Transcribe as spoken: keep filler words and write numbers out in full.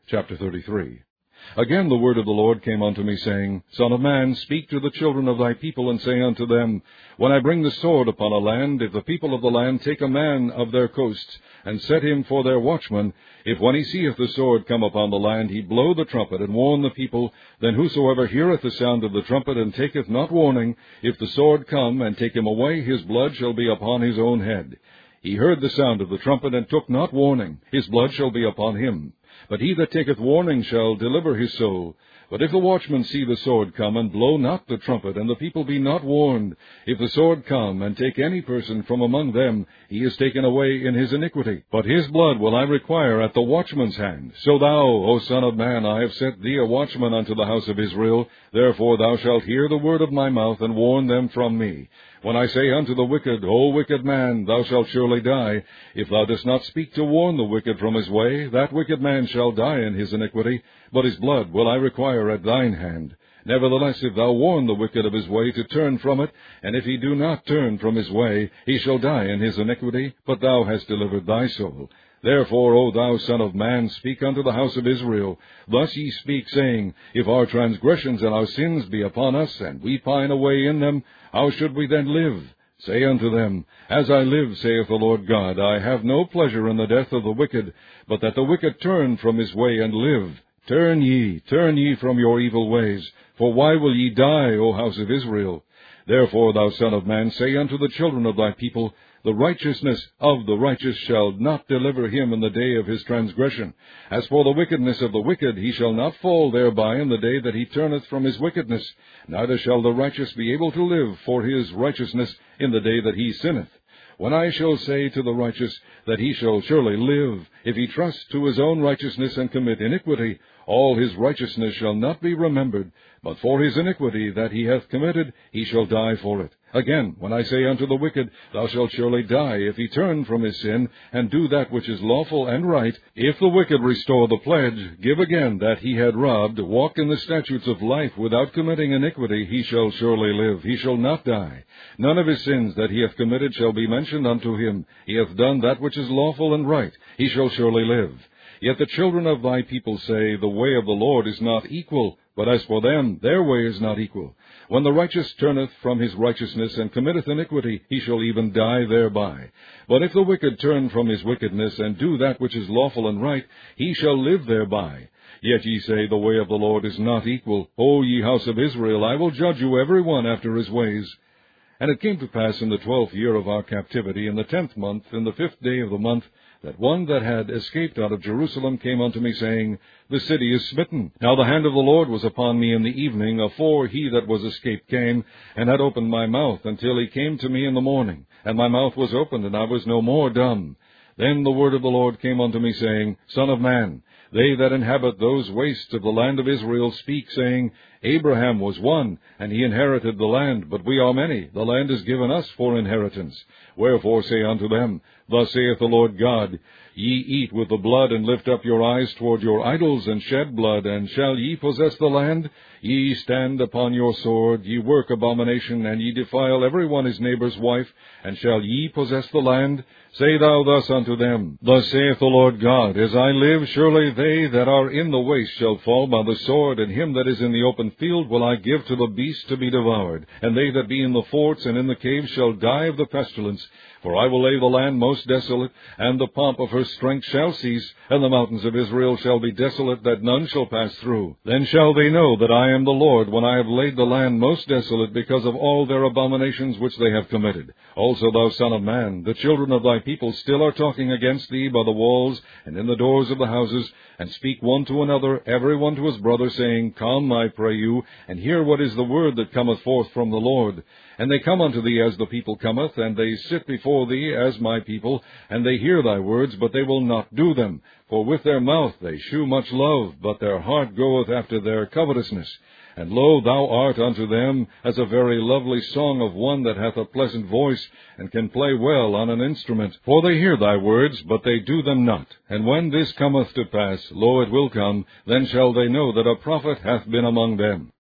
Chapter thirty-three. Again the word of the Lord came unto me, saying, Son of man, speak to the children of thy people, and say unto them, When I bring the sword upon a land, if the people of the land take a man of their coasts, and set him for their watchman, if when he seeth the sword come upon the land, he blow the trumpet, and warn the people, then whosoever heareth the sound of the trumpet, and taketh not warning, if the sword come, and take him away, his blood shall be upon his own head. He heard the sound of the trumpet, and took not warning, his blood shall be upon him. But he that taketh warning shall deliver his soul. But if the watchman see the sword come, and blow not the trumpet, and the people be not warned, if the sword come, and take any person from among them, he is taken away in his iniquity. But his blood will I require at the watchman's hand. So thou, O son of man, I have set thee a watchman unto the house of Israel. Therefore thou shalt hear the word of my mouth, and warn them from me. When I say unto the wicked, O wicked man, thou shalt surely die, if thou dost not speak to warn the wicked from his way, that wicked man shall die in his iniquity, but his blood will I require at thine hand. Nevertheless, if thou warn the wicked of his way to turn from it, and if he do not turn from his way, he shall die in his iniquity, but thou hast delivered thy soul. Therefore, O thou son of man, speak unto the house of Israel. Thus ye speak, saying, If our transgressions and our sins be upon us, and we pine away in them, how should we then live? Say unto them, As I live, saith the Lord God, I have no pleasure in the death of the wicked, but that the wicked turn from his way and live. Turn ye, turn ye from your evil ways, for why will ye die, O house of Israel? Therefore, thou son of man, say unto the children of thy people, The righteousness of the righteous shall not deliver him in the day of his transgression. As for the wickedness of the wicked, he shall not fall thereby in the day that he turneth from his wickedness, neither shall the righteous be able to live for his righteousness in the day that he sinneth. When I shall say to the righteous that he shall surely live, if he trust to his own righteousness and commit iniquity, all his righteousness shall not be remembered, but for his iniquity that he hath committed, he shall die for it. Again, when I say unto the wicked, Thou shalt surely die, if he turn from his sin, and do that which is lawful and right, if the wicked restore the pledge, give again that he had robbed, walk in the statutes of life without committing iniquity, he shall surely live, he shall not die. None of his sins that he hath committed shall be mentioned unto him. He hath done that which is lawful and right, he shall surely live. Yet the children of thy people say, The way of the Lord is not equal, but as for them, their way is not equal. When the righteous turneth from his righteousness, and committeth iniquity, he shall even die thereby. But if the wicked turn from his wickedness, and do that which is lawful and right, he shall live thereby. Yet ye say, The way of the Lord is not equal. O ye house of Israel, I will judge you every one after his ways. And it came to pass in the twelfth year of our captivity, in the tenth month, in the fifth day of the month, that one that had escaped out of Jerusalem came unto me, saying, The city is smitten. Now the hand of the Lord was upon me in the evening, afore he that was escaped came, and had opened my mouth, until he came to me in the morning. And my mouth was opened, and I was no more dumb. Then the word of the Lord came unto me, saying, Son of man, they that inhabit those wastes of the land of Israel speak, saying, Abraham was one, and he inherited the land, but we are many. The land is given us for inheritance. Wherefore say unto them, Thus saith the Lord God, Ye eat with the blood, and lift up your eyes toward your idols, and shed blood, and shall ye possess the land? Ye stand upon your sword, ye work abomination, and ye defile every one his neighbor's wife, and shall ye possess the land? Say thou thus unto them, Thus saith the Lord God, As I live, surely they that are in the waste shall fall by the sword, and him that is in the open field will I give to the beast to be devoured, and they that be in the forts and in the caves shall die of the pestilence. For I will lay the land most desolate, and the pomp of her strength shall cease, and the mountains of Israel shall be desolate, that none shall pass through. Then shall they know that I am the Lord, when I have laid the land most desolate, because of all their abominations which they have committed. Also, thou son of man, the children of thy people still are talking against thee by the walls and in the doors of the houses, and speak one to another, every one to his brother, saying, Come, I pray you, and hear what is the word that cometh forth from the Lord. And they come unto thee as the people cometh, and they sit before thee as my people, and they hear thy words, but they will not do them. For with their mouth they shew much love, but their heart goeth after their covetousness. And lo, thou art unto them as a very lovely song of one that hath a pleasant voice, and can play well on an instrument. For they hear thy words, but they do them not. And when this cometh to pass, lo, it will come, then shall they know that a prophet hath been among them.